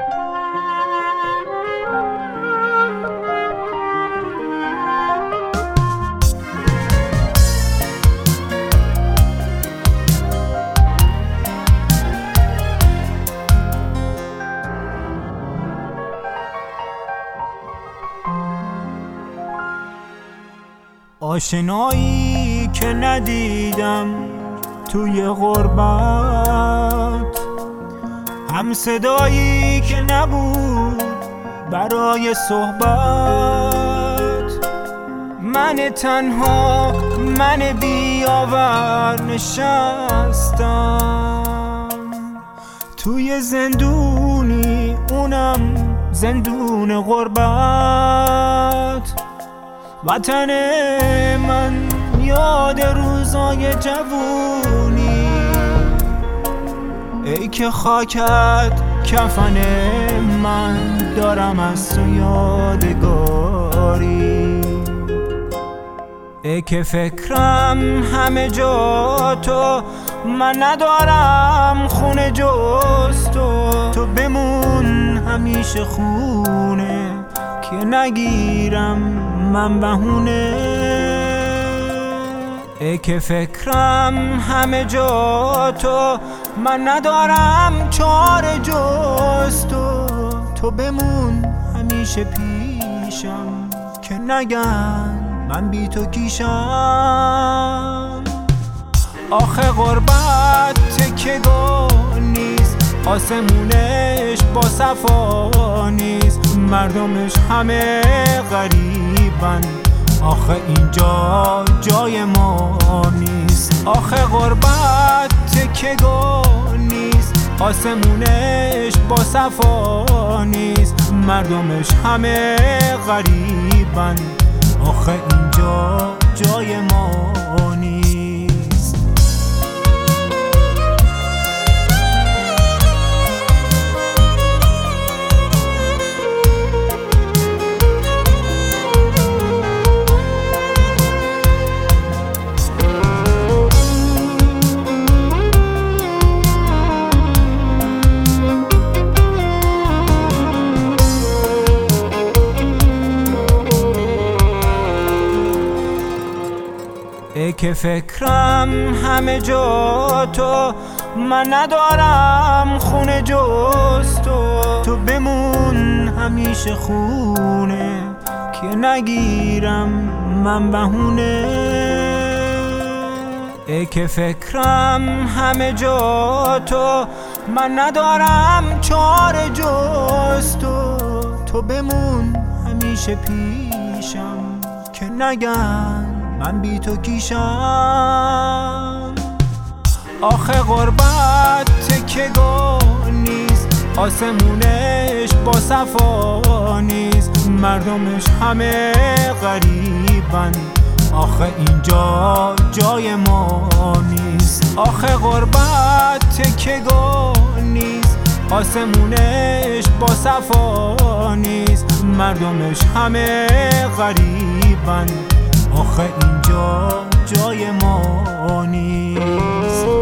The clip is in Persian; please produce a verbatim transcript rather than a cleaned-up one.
آشنایی که ندیدم توی غربت، هم صدایی که نبود برای صحبت، من تنها من بیاور نشستم توی زندونی، اونم زندون غربت. وطن من یاد روزای جوونی، ای که خاکت کفن من دارم از تو یادگاری، ای که فکرم همه جا تو، من ندارم خونه جز تو، تو بمون همیشه خونه که نگیرم من بهونه، ای که فکرم همه جا تو، من ندارم چاره جز تو، تو بمون همیشه پیشم که نگن من بی تو کیشم. آخه غربت تکیه‌گاه نیست، آسمونش با صفا نیست، مردمش همه غریبن، آخه اینجا جای ما نیست. آخه غربت تکیه‌گاه نیست، آسمونش با صفا نیست، مردمش همه غریبن، آخه اینجا جای ما نیست. ای که فکرم همه جا تو، من ندارم خونه جز تو، تو بمون همیشه خونه که نگیرم من بهونه، ای که فکرم همه جا تو، من ندارم چاره جز تو، تو بمون همیشه پیشم که نگن من بی تو کیشم. آخه غربت تکیه‌گاه نیست، آسمونش با صفا نیست، مردمش همه غریبن، آخه اینجا جای ما نیست. آخه غربت تکیه‌گاه نیست، آسمونش با صفا نیست، مردمش همه غریبن، آخه اینجا جای ما نیست.